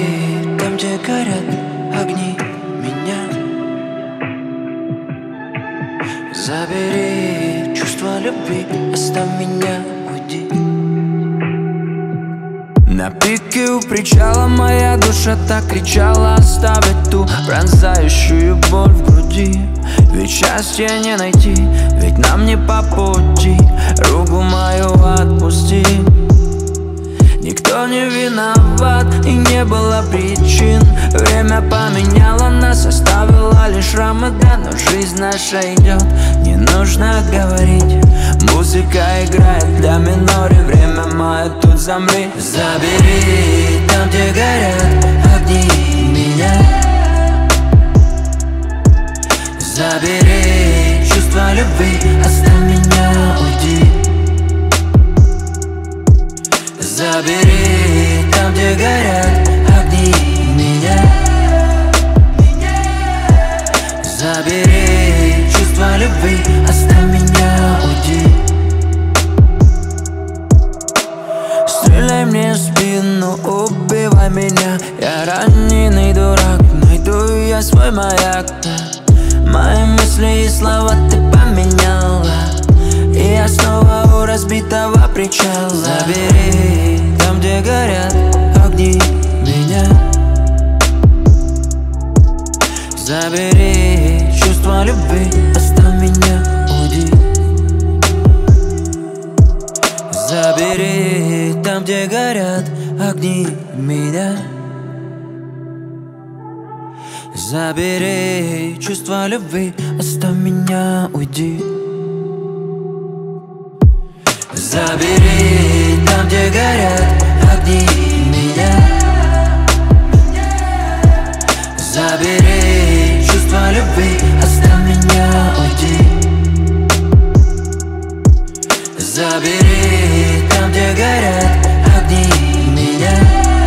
Забери там, где горят огни, меня. Забери чувство любви, оставь меня, уйди. На пике у причала моя душа так кричала: оставить ту пронзающую боль в груди. Ведь счастья не найти, ведь нам не по пути. Руку мою отпусти. Никто не виноват и не было причин. Время поменяло нас, оставило лишь шрамы, да, но жизнь наша идет, не нужно говорить. Музыка играет для минори, время мое, тут замри. Забери там, где горят огни, меня. Забери чувство любви, оставь меня, уйди. Забери там, где горят огни, меня. Забери чувство любви, оставь меня, уйди. Стреляй мне в спину, убивай меня. Я раненый дурак, найду я свой маяк, да. Мои мысли и слова ты поменяла, и я снова у разбитого причала. Забери там, где горят огни, меня. Забери чувство любви, оставь меня, уйди. Забери там, где горят огни, меня. Забери чувство любви, оставь меня, уйди. Забери там, где горят огни, меня. Забери чувство любви, оставь меня, уйди. Забери там, где горят огни, меня.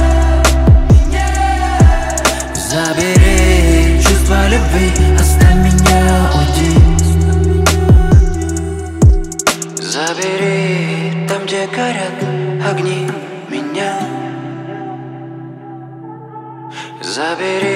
Забери чувство любви, оставь меня, уйди. Забери там, где горят огни, меня. Забери